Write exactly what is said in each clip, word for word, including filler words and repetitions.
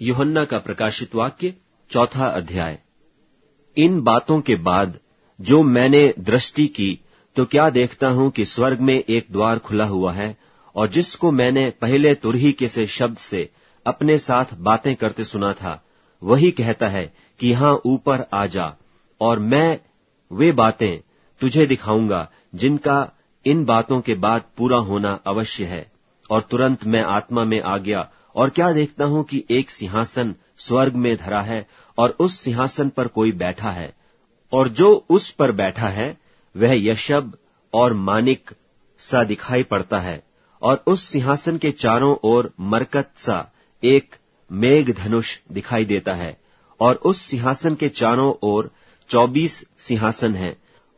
यूहन्ना का प्रकाशित वाक्य चौथा अध्याय। इन बातों के बाद जो मैंने दृष्टि की तो क्या देखता हूं कि स्वर्ग में एक द्वार खुला हुआ है, और जिसको मैंने पहले तुरही से शब्द से अपने साथ बातें करते सुना था, वही कहता है कि यहां ऊपर आ जा, और मैं वे बातें तुझे दिखाऊंगा जिनका इन बातों के बाद पूरा होना अवश्य है। और तुरंत मैं आत्मा में आ गया, और क्या देखता हूं कि एक सिंहासन स्वर्ग में धरा है, और उस सिंहासन पर कोई बैठा है, और जो उस पर बैठा है वह यशब और मानिक सा दिखाई पड़ता है, और उस सिंहासन के चारों ओर मरकत सा एक मेघ धनुष दिखाई देता है, और उस सिंहासन के चारों ओर चौबीस सिंहासन हैं,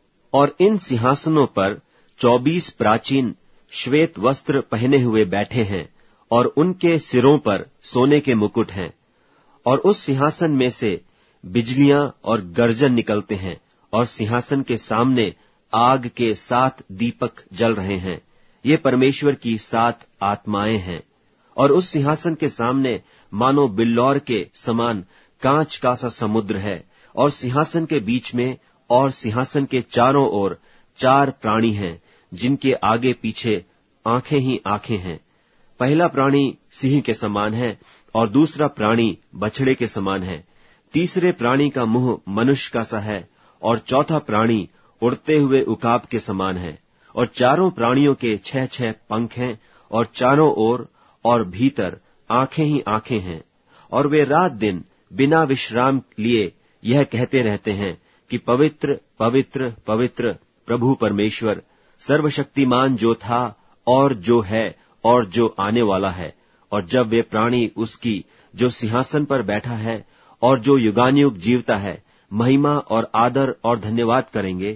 और इन सिंहासनों पर चौबीस प्राचीन श्वेत वस्त्र पहने हुए बैठे हैं, और उनके सिरों पर सोने के मुकुट हैं। और उस सिंहासन में से बिजलियां और गर्जन निकलते हैं, और सिंहासन के सामने आग के सात दीपक जल रहे हैं। ये परमेश्वर की सात आत्माएं हैं। और उस सिंहासन के सामने मानो बिल्लौर के समान कांच का सा समुद्र है, और सिंहासन के बीच में और सिंहासन के चारों ओर चार प्राणी हैं, जिनके आगे पीछे आंखें ही आंखें हैं। पहला प्राणी सिंह के समान है, और दूसरा प्राणी बछड़े के समान है। तीसरे प्राणी का मुंह मनुष्य का सा है, और चौथा प्राणी उड़ते हुए उकाब के समान है। और चारों प्राणियों के छह छह पंख हैं, और चारों ओर और भीतर आंखें ही आंखें हैं। और वे रात दिन बिना विश्राम लिए यह कहते रहते हैं कि पवित्र पवित्र पवित्र प्रभु परमेश्वर सर्वशक्तिमान, जो था और जो है और जो आने वाला है। और जब वे प्राणी उसकी जो सिंहासन पर बैठा है और जो युगानुयुग जीवता है महिमा और आदर और धन्यवाद करेंगे,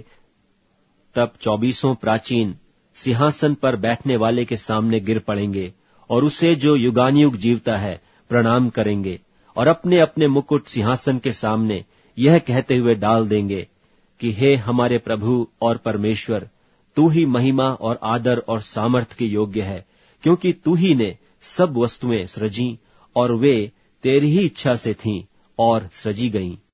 तब चौबीसों प्राचीन सिंहासन पर बैठने वाले के सामने गिर पड़ेंगे, और उसे जो युगानुयुग जीवता है प्रणाम करेंगे, और अपने अपने मुकुट सिंहासन के सामने यह कहते हुए डाल देंगे कि हे हमारे प्रभु और परमेश्वर, तू ही महिमा और आदर और सामर्थ के योग्य है, क्योंकि तू ही ने सब वस्तुएं सृजी, और वे तेरी ही इच्छा से थीं और सृजी गईं।